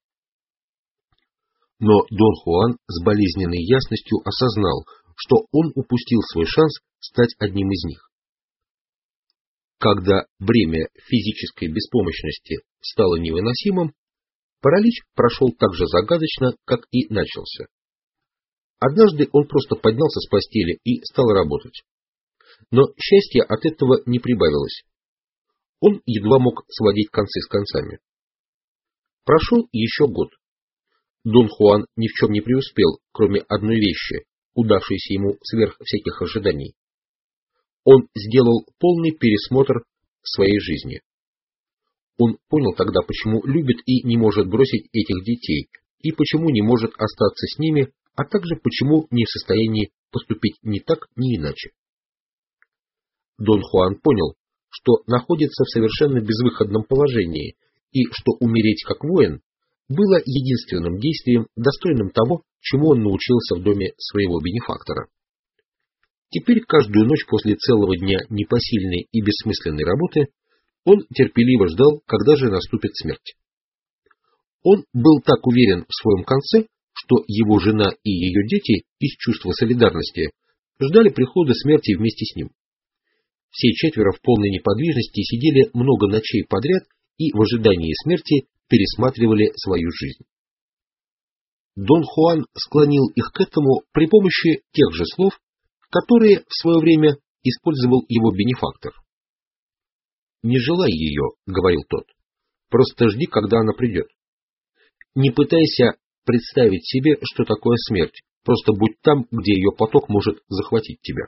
Speaker 1: Но Дон Хуан с болезненной ясностью осознал, что он упустил свой шанс стать одним из них. Когда бремя физической беспомощности стало невыносимым, паралич прошел так же загадочно, как и начался. Однажды он просто поднялся с постели и стал работать. Но счастья от этого не прибавилось. Он едва мог сводить концы с концами. Прошел еще год. Дон Хуан ни в чем не преуспел, кроме одной вещи, удавшейся ему сверх всяких ожиданий. Он сделал полный пересмотр своей жизни. Он понял тогда, почему любит и не может бросить этих детей, и почему не может остаться с ними, а также почему не в состоянии поступить ни так, ни иначе. Дон Хуан понял, что находится в совершенно безвыходном положении и что умереть как воин было единственным действием, достойным того, чему он научился в доме своего бенефактора. Теперь каждую ночь после целого дня непосильной и бессмысленной работы он терпеливо ждал, когда же наступит смерть. Он был так уверен в своем конце, что его жена и ее дети из чувства солидарности ждали прихода смерти вместе с ним. Все четверо в полной неподвижности сидели много ночей подряд и в ожидании смерти пересматривали свою жизнь. Дон Хуан склонил их к этому при помощи тех же слов, которые в свое время использовал его бенефактор. «Не желай ее», — говорил тот, — «просто жди, когда она придет. Не пытайся представить себе, что такое смерть, просто будь там, где ее поток может захватить тебя».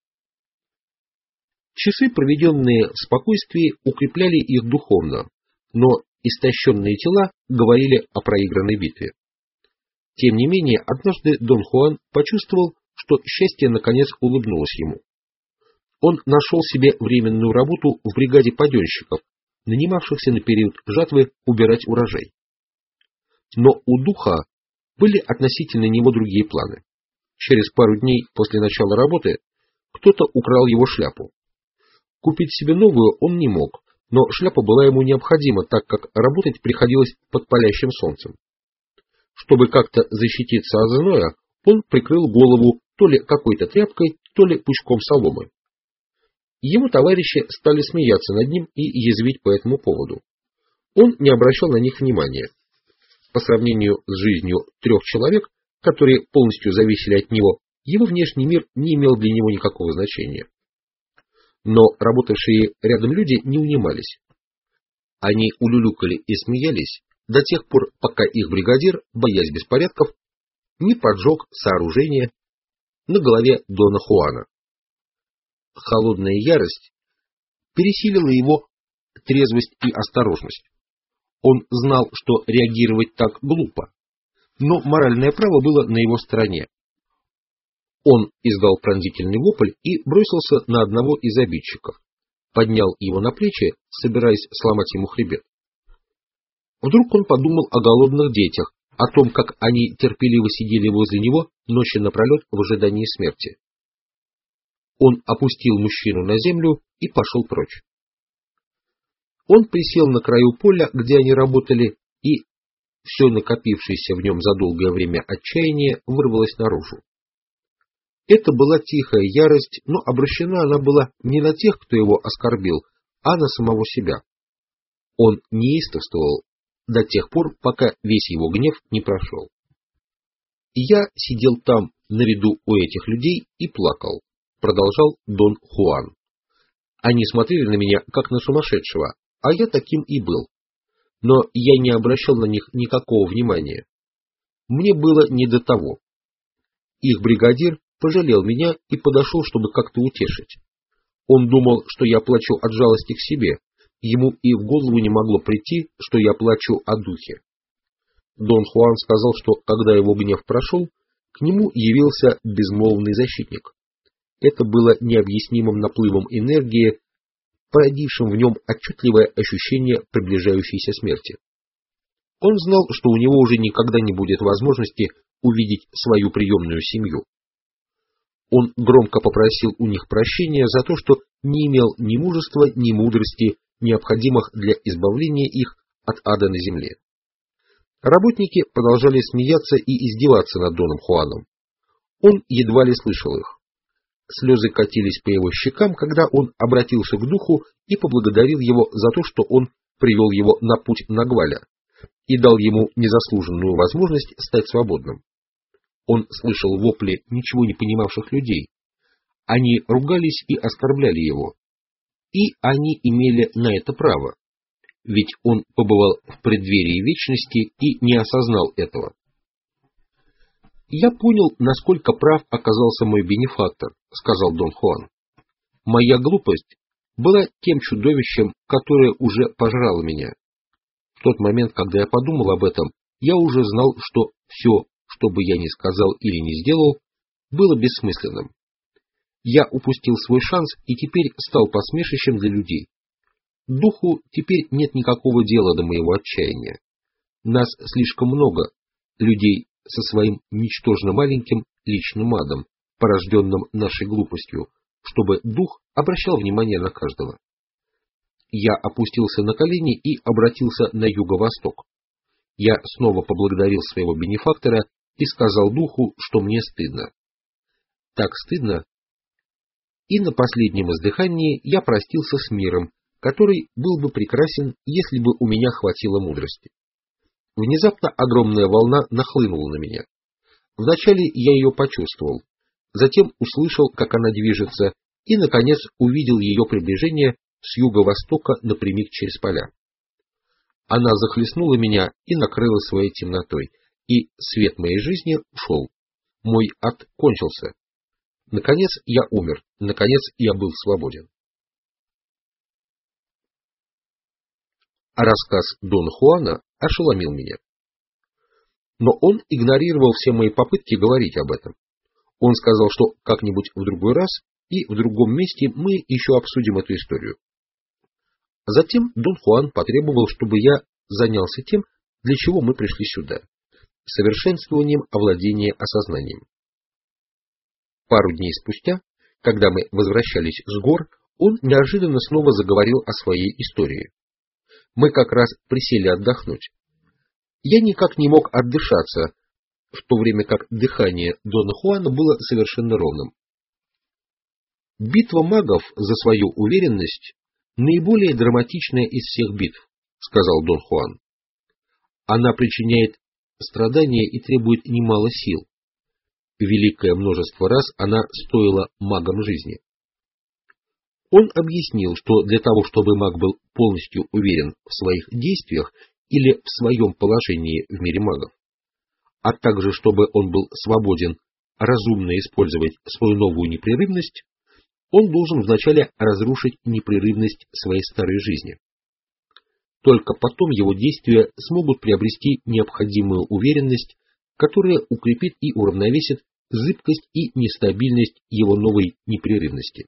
Speaker 1: Часы, проведенные в спокойствии, укрепляли их духовно, но истощенные тела говорили о проигранной битве. Тем не менее, однажды Дон Хуан почувствовал, что счастье наконец улыбнулось ему. Он нашел себе временную работу в бригаде паденщиков, нанимавшихся на период жатвы убирать урожай. Но у духа были относительно него другие планы. Через пару дней после начала работы кто-то украл его шляпу. Купить себе новую он не мог, но шляпа была ему необходима, так как работать приходилось под палящим солнцем. Чтобы как-то защититься от зноя, он прикрыл голову то ли какой-то тряпкой, то ли пучком соломы. Его товарищи стали смеяться над ним и язвить по этому поводу. Он не обращал на них внимания. По сравнению с жизнью трех человек, которые полностью зависели от него, его внешний мир не имел для него никакого значения. Но работавшие рядом люди не унимались. Они улюлюкали и смеялись до тех пор, пока их бригадир, боясь беспорядков, не поджег сооружение на голове Дона Хуана. Холодная ярость пересилила его трезвость и осторожность. Он знал, что реагировать так глупо, но моральное право было на его стороне. Он издал пронзительный вопль и бросился на одного из обидчиков, поднял его на плечи, собираясь сломать ему хребет. Вдруг он подумал о голодных детях, о том, как они терпеливо сидели возле него ночи напролет в ожидании смерти. Он опустил мужчину на землю и пошел прочь. Он присел на краю поля, где они работали, и все накопившееся в нем за долгое время отчаяние вырвалось наружу. Это была тихая ярость, но обращена она была не на тех, кто его оскорбил, а на самого себя. Он неистовствовал до тех пор, пока весь его гнев не прошел. «Я сидел там, на виду у этих людей, и плакал», — продолжал Дон Хуан. «Они смотрели на меня, как на сумасшедшего, а я таким и был. Но я не обращал на них никакого внимания. Мне было не до того. Их бригадир пожалел меня и подошел, чтобы как-то утешить. Он думал, что я плачу от жалости к себе. Ему и в голову не могло прийти, что я плачу о духе. Дон Хуан сказал, что, когда его гнев прошел, к нему явился безмолвный защитник. Это было необъяснимым наплывом энергии, породившим в нем отчетливое ощущение приближающейся смерти. Он знал, что у него уже никогда не будет возможности увидеть свою приемную семью. Он громко попросил у них прощения за то, что не имел ни мужества, ни мудрости, необходимых для избавления их от ада на земле. Работники продолжали смеяться и издеваться над Доном Хуаном. Он едва ли слышал их. Слезы катились по его щекам, когда он обратился к духу и поблагодарил его за то, что он привел его на путь Нагваля и дал ему незаслуженную возможность стать свободным. Он слышал вопли ничего не понимавших людей. Они ругались и оскорбляли его. И они имели на это право, ведь он побывал в преддверии вечности и не осознал этого. «Я понял, насколько прав оказался мой бенефактор», — сказал Дон Хуан. «Моя глупость была тем чудовищем, которое уже пожрало меня. В тот момент, когда я подумал об этом, я уже знал, что все, что бы я ни сказал или ни сделал, было бессмысленным. Я упустил свой шанс и теперь стал посмешищем для людей. Духу теперь нет никакого дела до моего отчаяния. Нас слишком много, людей со своим ничтожно маленьким личным адом, порожденным нашей глупостью, чтобы дух обращал внимание на каждого. Я опустился на колени и обратился на юго-восток. Я снова поблагодарил своего бенефактора и сказал духу, что мне стыдно. Так стыдно. И на последнем издыхании я простился с миром, который был бы прекрасен, если бы у меня хватило мудрости. Внезапно огромная волна нахлынула на меня. Вначале я ее почувствовал, затем услышал, как она движется, и, наконец, увидел ее приближение с юго-востока напрямик через поля. Она захлестнула меня и накрыла своей темнотой, и свет моей жизни ушел. Мой ад кончился. Наконец я умер, наконец я был свободен. А рассказ Дона Хуана ошеломил меня. Но он игнорировал все мои попытки говорить об этом. Он сказал, что как-нибудь в другой раз и в другом месте мы еще обсудим эту историю. Затем Дон Хуан потребовал, чтобы я занялся тем, для чего мы пришли сюда — совершенствованием овладения осознанием. Пару дней спустя, когда мы возвращались с гор, он неожиданно снова заговорил о своей истории. Мы как раз присели отдохнуть. Я никак не мог отдышаться, в то время как дыхание Дона Хуана было совершенно ровным. Битва магов за свою уверенность наиболее драматичная из всех битв, сказал Дон Хуан. Она причиняет страдания и требует немало сил. Великое множество раз она стоила магам жизни. Он объяснил, что для того, чтобы маг был полностью уверен в своих действиях или в своем положении в мире магов, а также чтобы он был свободен разумно использовать свою новую непрерывность, он должен вначале разрушить непрерывность своей старой жизни. Только потом его действия смогут приобрести необходимую уверенность, которая укрепит и уравновесит зыбкость и нестабильность его новой непрерывности.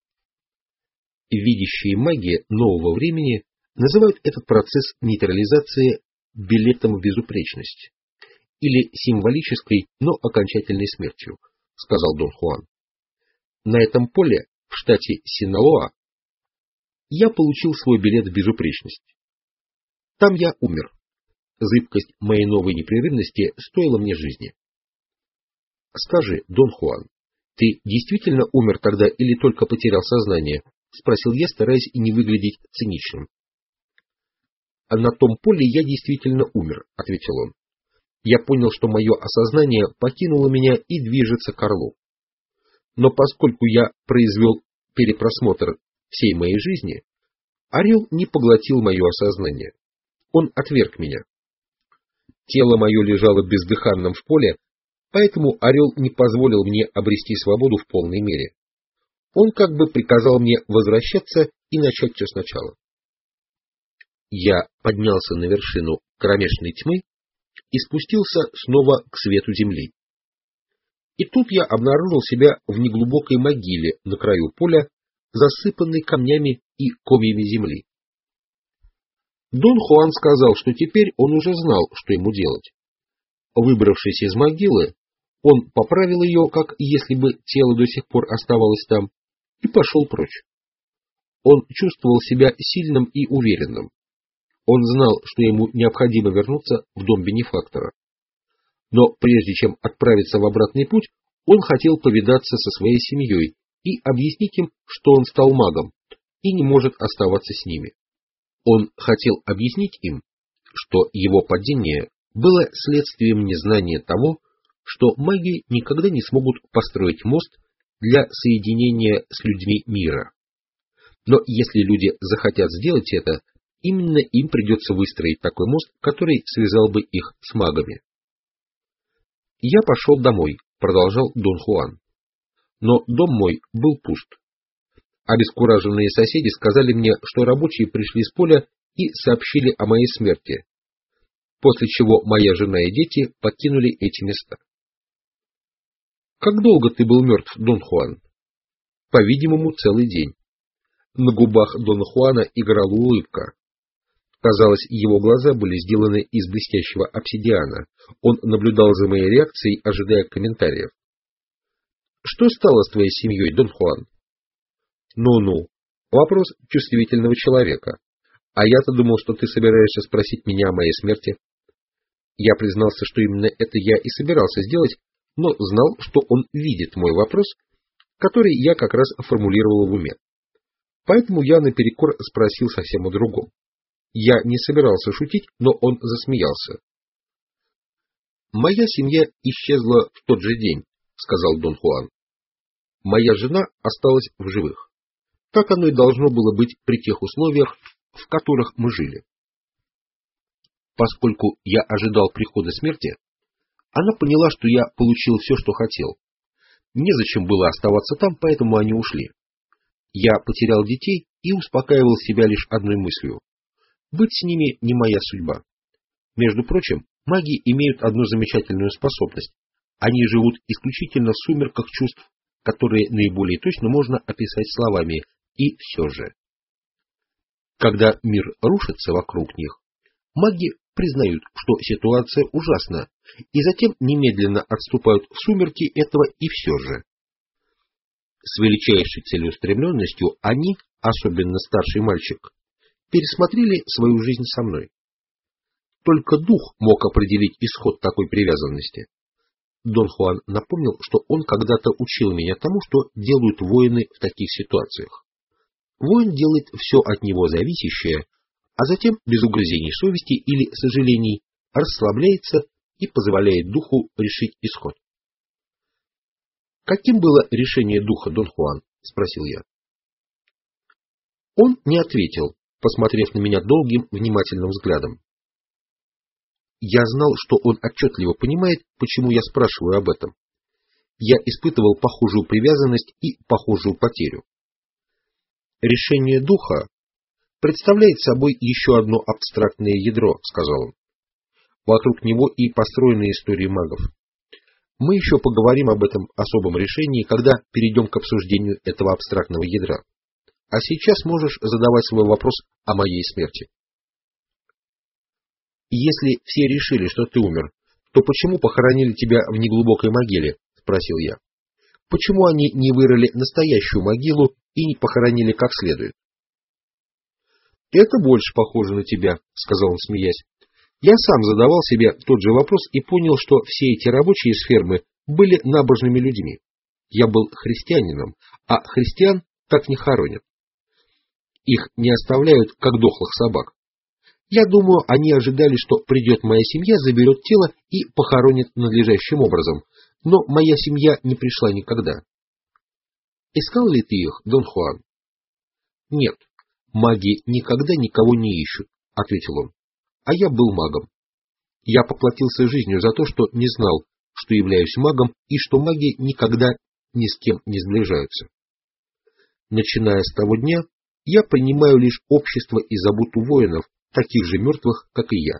Speaker 1: Видящие маги нового времени называют этот процесс нейтрализации билетом в безупречность или символической, но окончательной смертью, сказал Дон Хуан. На этом поле, в штате Синалоа, я получил свой билет в безупречность. Там я умер. Зыбкость моей новой непрерывности стоила мне жизни. Скажи, Дон Хуан, ты действительно умер тогда или только потерял сознание? Спросил я, стараясь не выглядеть циничным. А на том поле я действительно умер, ответил он. Я понял, что мое осознание покинуло меня и движется к орлу. Но поскольку я произвел перепросмотр всей моей жизни, орел не поглотил мое осознание. Он отверг меня. Тело мое лежало бездыханным в поле, поэтому орел не позволил мне обрести свободу в полной мере. Он как бы приказал мне возвращаться и начать все сначала. Я поднялся на вершину кромешной тьмы и спустился снова к свету земли. И тут я обнаружил себя в неглубокой могиле на краю поля, засыпанной камнями и комьями земли. Дон Хуан сказал, что теперь он уже знал, что ему делать. Выбравшись из могилы, он поправил ее, как если бы тело до сих пор оставалось там, и пошел прочь. Он чувствовал себя сильным и уверенным. Он знал, что ему необходимо вернуться в дом бенефактора. Но прежде чем отправиться в обратный путь, он хотел повидаться со своей семьей и объяснить им, что он стал магом и не может оставаться с ними. Он хотел объяснить им, что его падение было следствием незнания того, что маги никогда не смогут построить мост для соединения с людьми мира. Но если люди захотят сделать это, именно им придется выстроить такой мост, который связал бы их с магами. «Я пошел домой», — продолжал Дон Хуан. «Но дом мой был пуст. Обескураженные соседи сказали мне, что рабочие пришли с поля и сообщили о моей смерти. после чего моя жена и дети покинули эти места. Как долго ты был мертв, Дон Хуан? По-видимому, целый день. На губах Дона Хуана играла улыбка. Казалось, его глаза были сделаны из блестящего обсидиана. Он наблюдал за моей реакцией, ожидая комментариев. Что стало с твоей семьей, Дон Хуан? Ну-ну, вопрос чувствительного человека. А я-то думал, что ты собираешься спросить меня о моей смерти. Я признался, что именно это я и собирался сделать, но знал, что он видит мой вопрос, который я как раз формулировал в уме. Поэтому я наперекор спросил совсем о другом. Я не собирался шутить, но он засмеялся. «Моя семья исчезла в тот же день», — сказал Дон Хуан. «Моя жена осталась в живых. Так оно и должно было быть при тех условиях, в которых мы жили. Поскольку я ожидал прихода смерти, она поняла, что я получил все, что хотел. Незачем было оставаться там, поэтому они ушли. Я потерял детей и успокаивал себя лишь одной мыслью. Быть с ними не моя судьба. Между прочим, маги имеют одну замечательную способность. Они живут исключительно в сумерках чувств, которые наиболее точно можно описать словами, и все же. Когда мир рушится вокруг них, маги признают, что ситуация ужасна, и затем немедленно отступают в сумерки этого и все же. С величайшей целеустремленностью они, особенно старший мальчик, пересмотрели свою жизнь со мной. Только дух мог определить исход такой привязанности. Дон Хуан напомнил, что он когда-то учил меня тому, что делают воины в таких ситуациях. Воин делает все от него зависящее, а затем, без угрызений совести или сожалений, расслабляется и позволяет духу решить исход. «Каким было решение духа, Дон Хуан?» — спросил я. Он не ответил, посмотрев на меня долгим, внимательным взглядом. Я знал, что он отчетливо понимает, почему я спрашиваю об этом. Я испытывал похожую привязанность и похожую потерю. «Решение духа представляет собой еще одно абстрактное ядро», — сказал он. «Вокруг него и построены истории магов. Мы еще поговорим об этом особом решении, когда перейдем к обсуждению этого абстрактного ядра. А сейчас можешь задавать свой вопрос о моей смерти». «Если все решили, что ты умер, то почему похоронили тебя в неглубокой могиле?» — спросил я. «Почему они не вырыли настоящую могилу и не похоронили как следует?» «Это больше похоже на тебя», — сказал он, смеясь. «Я сам задавал себе тот же вопрос и понял, что все эти рабочие с фермы были набожными людьми. Я был христианином, а христиан так не хоронят. Их не оставляют, как дохлых собак. Я думаю, они ожидали, что придет моя семья, заберет тело и похоронит надлежащим образом, но моя семья не пришла никогда». «Искал ли ты их, Дон Хуан?» «Нет, маги никогда никого не ищут», — ответил он. «А я был магом. Я поплатился жизнью за то, что не знал, что являюсь магом и что маги никогда ни с кем не сближаются. Начиная с того дня, я принимаю лишь общество и заботу воинов, таких же мертвых, как и я».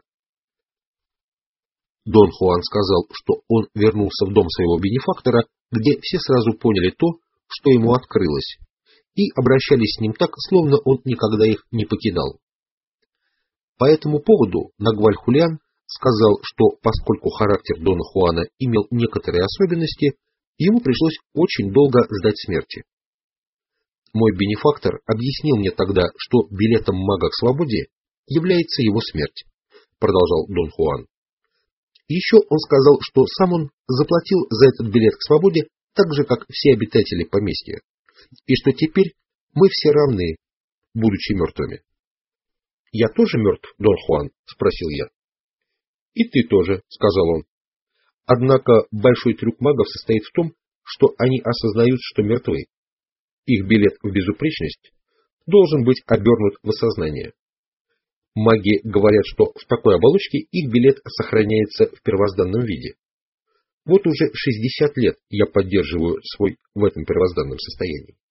Speaker 1: Дон Хуан сказал, что он вернулся в дом своего бенефактора, где все сразу поняли то, что ему открылось, и обращались с ним так, словно он никогда их не покидал. По этому поводу Нагваль Хулиан сказал, что поскольку характер Дона Хуана имел некоторые особенности, ему пришлось очень долго ждать смерти. Мой бенефактор объяснил мне тогда, что билетом мага к свободе является его смерть, продолжал Дон Хуан. Еще он сказал, что сам он заплатил за этот билет к свободе так же, как все обитатели поместья, и что теперь мы все равны, будучи мертвыми. «Я тоже мертв, Дон Хуан?» — спросил я. «И ты тоже», — сказал он. «Однако большой трюк магов состоит в том, что они осознают, что мертвы. Их билет в безупречность должен быть обернут в осознание. Маги говорят, что в такой оболочке их билет сохраняется в первозданном виде. Вот уже шестьдесят лет я поддерживаю свой в этом первозданном состоянии.